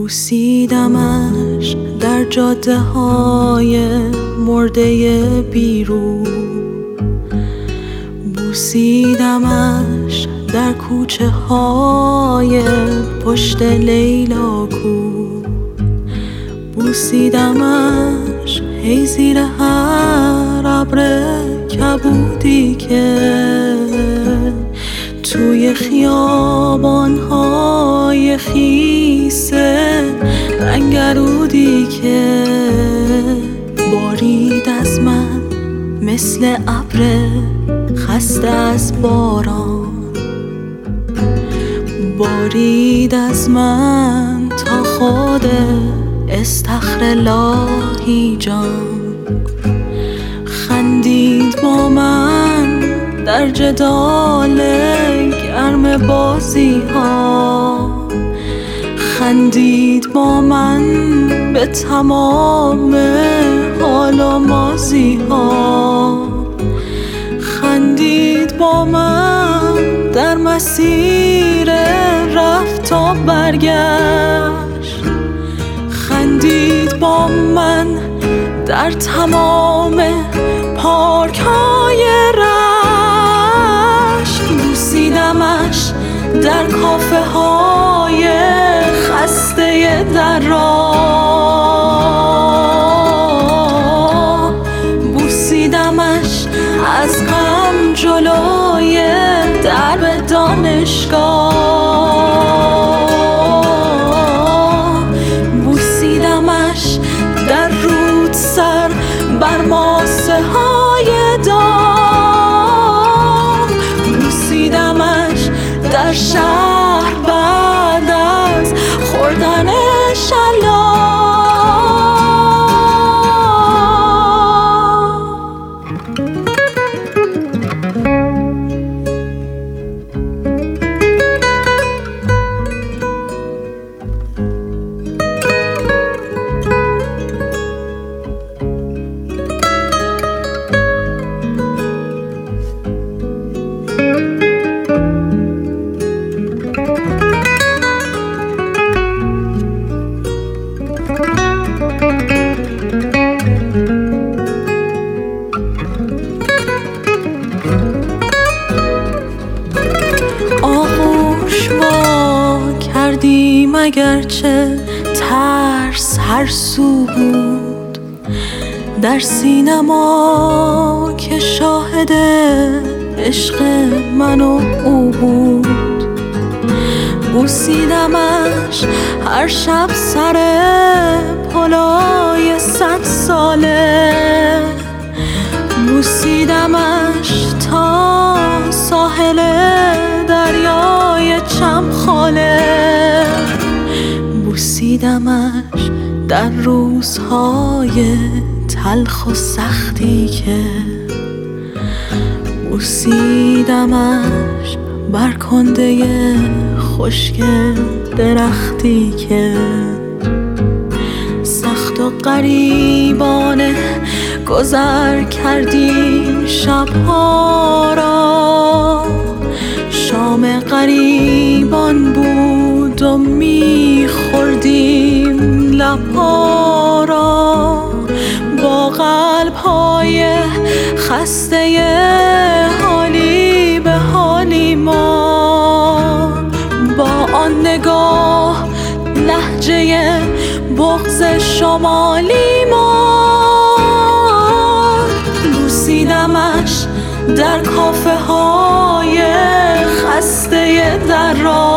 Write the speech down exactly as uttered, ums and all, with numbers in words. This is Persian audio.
بوسیدمش در جاده های مرده بیرون، بوسیدمش در کوچه های پشت لیلاکو، بوسیدمش هی زیر هر ابر کبودی که توی خیابان‌های خیسه رنگرودی که بارید از من مثل ابر خسته از باران، بارید از من تا خود استغفراللهی جان، خندید با من در جدال گرم بازی ها، خندید با من به تمام حال و مازی ها، خندید با من در مسیر رفت و برگشت، خندید با من در تمام پارک های رشت، بوسیدمش در کافه های خسته در راه، بوسیدمش از غم جلوی درب دانشگاه، بوسیدمش در رود سر بر ماسه های داغ، بوسیدمش در شهر بعد از خوردن شلاق. آغوش وا کردیم اگرچه ترس هر سو بود، در سینما که شاهد عشق من و او بود، بوسیدمش هر شب سر پلای صد ساله، بوسیدمش تا ساحل دریای چمخاله، بوسیدمش در روزهای تلخ و سختی که بوسیدمش بر کنده خشک درختی که سخت و غریبانه گذر کردیم شبها را، شام غریبان بود و میخوردیم لبها را، با قلب‌های خسته حالی به حالی ما، با آن نگاه لهجه بغض شمالی ما، بوسیدمش در کافه های خسته در راه.